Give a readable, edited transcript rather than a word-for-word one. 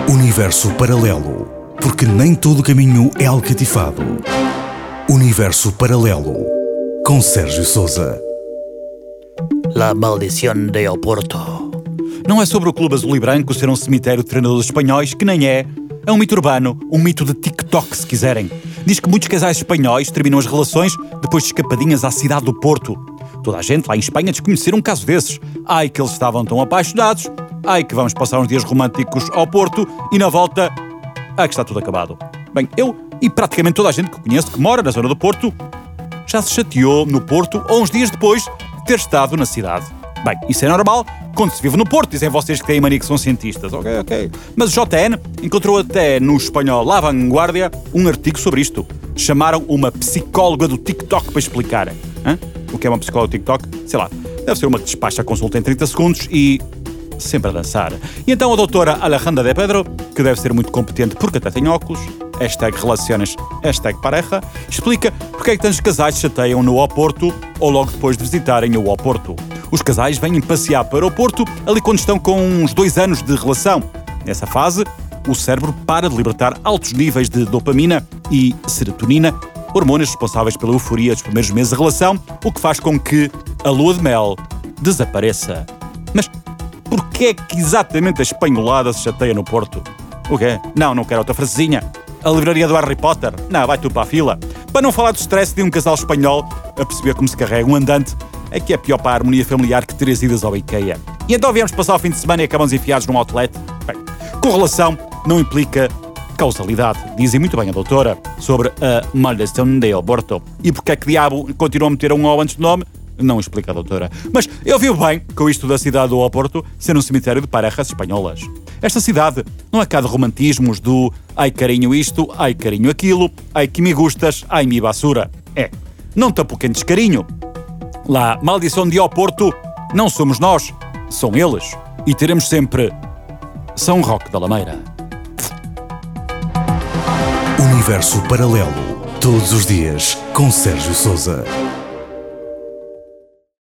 Universo paralelo, porque nem todo caminho é alcatifado. Universo paralelo, com Sérgio Sousa. La maldición de Oporto. Não é sobre o Clube Azul e Branco ser um cemitério de treinadores espanhóis, que nem é. É um mito urbano, um mito de TikTok, se quiserem. Diz que muitos casais espanhóis terminam as relações depois de escapadinhas à cidade do Porto. Toda a gente lá em Espanha desconhecer um caso desses. Ai, que eles estavam tão apaixonados. Ai, que vamos passar uns dias românticos ao Porto e na volta... ai, que está tudo acabado. Bem, eu e praticamente toda a gente que conheço que mora na zona do Porto já se chateou no Porto ou uns dias depois de ter estado na cidade. Bem, isso é normal quando se vive no Porto. Dizem vocês que têm mania que são cientistas. Ok. Mas o JN encontrou até no espanhol La Vanguardia um artigo sobre isto. Chamaram uma psicóloga do TikTok para explicar. O que é uma psicóloga do TikTok? Sei lá, deve ser uma que despacha a consulta em 30 segundos e... sempre a dançar. E então a doutora Alejandra de Pedro, que deve ser muito competente porque até tem óculos, #relaciones, #pareja, explica porque é que tantos casais se chateiam no Oporto ou logo depois de visitarem o Oporto. Os casais vêm passear para o Porto ali quando estão com uns 2 anos de relação. Nessa fase, o cérebro para de libertar altos níveis de dopamina e serotonina, hormônios responsáveis pela euforia dos primeiros meses de relação, o que faz com que a lua de mel desapareça. Mas porquê é que exatamente a espanholada se chateia no Porto? O quê? Não quero outra frasezinha. A livraria do Harry Potter? Não, vai tu para a fila. Para não falar do stress de um casal espanhol a perceber como se carrega um andante, é que é pior para a harmonia familiar que 3 idas ao IKEA. E então viemos passar o fim de semana e acabamos enfiados num outlet? Bem, correlação não implica causalidade. Dizem muito bem a doutora sobre a maldição de Oporto. E porque é que diabo continua a meter um O antes do nome? Não explica a doutora. Mas eu vi bem com isto da cidade do Oporto ser um cemitério de parejas espanholas. Esta cidade não é cá de romantismos do ai carinho isto, ai carinho aquilo, ai que me gustas, ai mi basura. É, não tão pouquinho descarinho. Lá, maldição de Oporto, não somos nós, são eles. E teremos sempre São Roque da Lameira. Universo paralelo, todos os dias, com Sérgio Sousa.